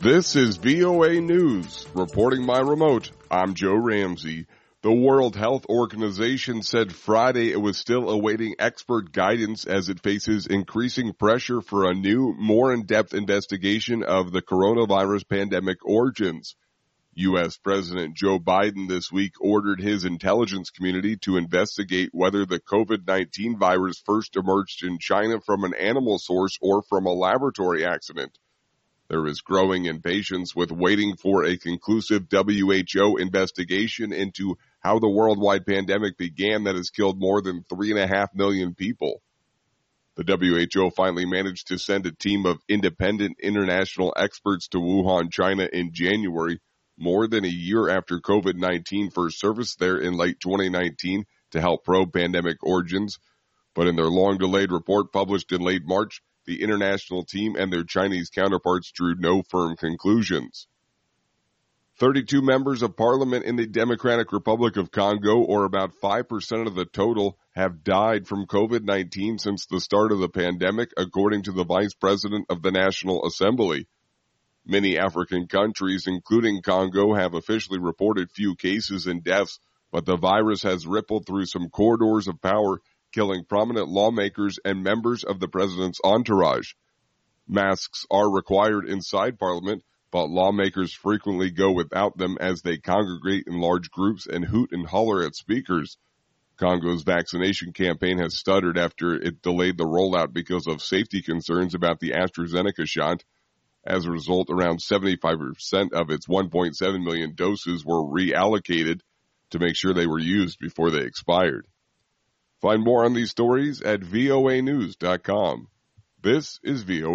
This is VOA News. Reporting by remote, I'm Joe Ramsey. The World Health Organization said Friday it was still awaiting expert guidance as it faces increasing pressure for a new, more in-depth investigation of the coronavirus pandemic origins. U.S. President Joe Biden this week ordered his intelligence community to investigate whether the COVID-19 virus first emerged in China from an animal source or from a laboratory accident. There is growing impatience with waiting for a conclusive WHO investigation into how the worldwide pandemic began that has killed more than 3.5 million people. The WHO finally managed to send a team of independent international experts to Wuhan, China in January, more than a year after COVID-19 first surfaced there in late 2019 to help probe pandemic origins. But in their long-delayed report published in late March, the international team and their Chinese counterparts drew no firm conclusions. 32 members of parliament in the Democratic Republic of Congo, or about 5% of the total, have died from COVID-19 since the start of the pandemic, according to the Vice President of the National Assembly. Many African countries, including Congo, have officially reported few cases and deaths, but the virus has rippled through some corridors of power, killing prominent lawmakers and members of the president's entourage. Masks are required inside Parliament, but lawmakers frequently go without them as they congregate in large groups and hoot and holler at speakers. Congo's vaccination campaign has stuttered after it delayed the rollout because of safety concerns about the AstraZeneca shot. As a result, around 75% of its 1.7 million doses were reallocated to make sure they were used before they expired. Find more on these stories at voanews.com. This is VOA.